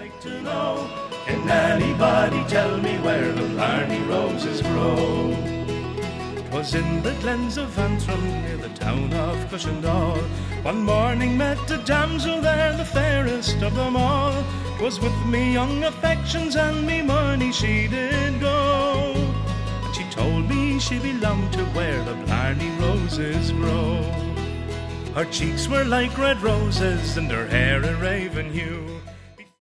like to know, can anybody tell me where the Blarney roses grow? 'Twas in the glens of Antrim, near the town of Cushendall. One morning met a damsel there, the fairest of them all. 'Twas with me young affections and me money she did go. And she told me she belonged to where the Blarney roses grow. Her cheeks were like red roses and her hair a raven hue.